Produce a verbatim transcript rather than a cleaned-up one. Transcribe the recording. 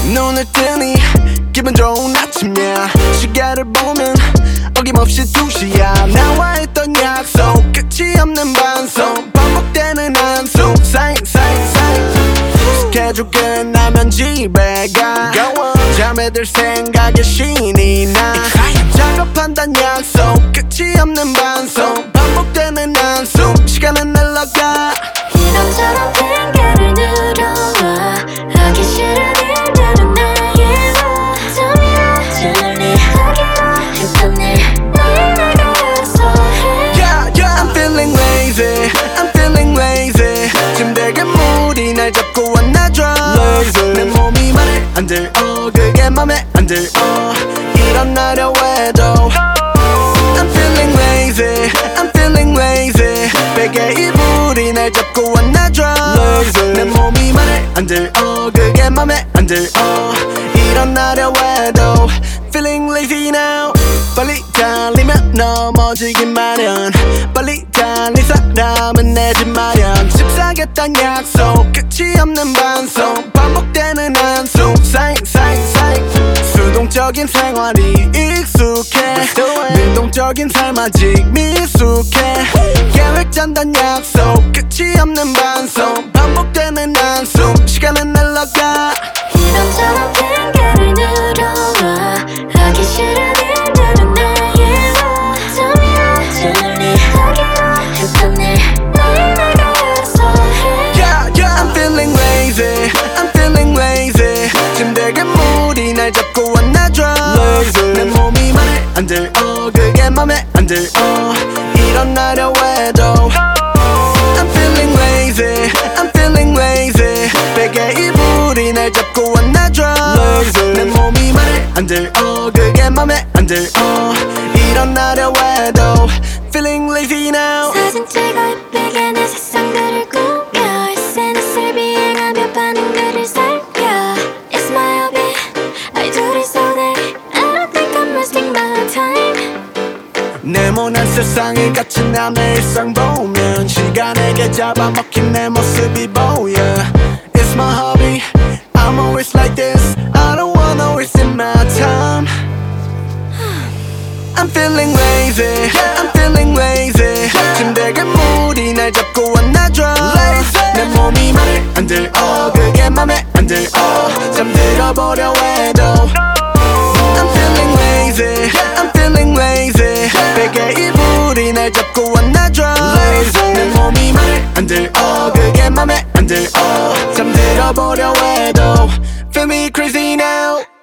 눈을 뜨니 기분 좋은 아침이야. 시계를 보면 어김없이 두 시야. 나와 했던 약속 끝이 없는 반송 반복되는 한숨 사이 사이 사이. 스케줄 끝나면 집에 가 잠에 들 생각에 신이 나. 작업한단 약속 끝이 없는 반송 반복되는 한숨 시간은 날아가. 이런저런 핑계를 늘어와 하기 싫은 일들은 나의 잠이라 정리하기로 했던 일 널 내가 용서해. Yeah, yeah, I'm feeling lazy, I'm feeling lazy. 침대에 물이 날 잡고 안아줘. 내 몸이 말해 안 들어 그게 맘에 안 들어 일어나려 해도 I'm feeling lazy, I'm feeling lazy. 베개 이불이 날 잡고 안아줘. 내 몸이 말해 안 들어 그게 맘에 안 들어 일어나려 해도 Feeling lazy now. 빨리 달리면 넘어지기 마련. 빨리 달릴 사람은 내 집 마련. 씹싸겠단 약속 끝이 없는 반송 반복되는 한숨 사이 사이 사이. 수동적인 생활이 익숙해 능동적인 삶 아직 미숙해. 계획 짠단 약속 끝이 없는 반송 반복되는 한숨 시간은 날아가. 이런저런 핑계를 늘어와 하기 싫은 일들은 나의 잠이라 정리하기로 했던 일 널 내가 용서해. Yeah, yeah, I'm feeling lazy, I'm feeling lazy. 침대에 물이 날 잡고 안아줘. 내 몸이 말해 안 들어 그게 맘에 안 들어 일어나려 해도 I'm feeling lazy, I'm feeling lazy. 베개 이불이 날 잡고 안아줘. 내 몸이 말해 안 들어 그게 맘에 안 들어 일어나려 해도 Feeling lazy now. 사진 찍어 예쁘게 내 세상들을 꾸며 에스엔에스를 비행하며 반응들을 살펴. It's my hobby, I do this all day. I don't think I'm wasting my time. 네모난 세상이 갇힌 남의 일상 보면 시간에게 잡아먹힌 내 모습이 보여. It's my hobby, I'm always like this. I don't wanna waste my time. I'm feeling lazy, I'm feeling lazy. 침대에 물이 날 잡고 안아줘. 내 몸이 말해 안 들어 그게 맘에 안 들어 잠들어 보려 해도 I'm feeling lazy, I'm feeling lazy. 베개 이불이 날 잡고 안아줘. 내 몸이 말해 안 들어 그게 맘에 안 들어 잠들어 보려 해도 Feel me crazy now.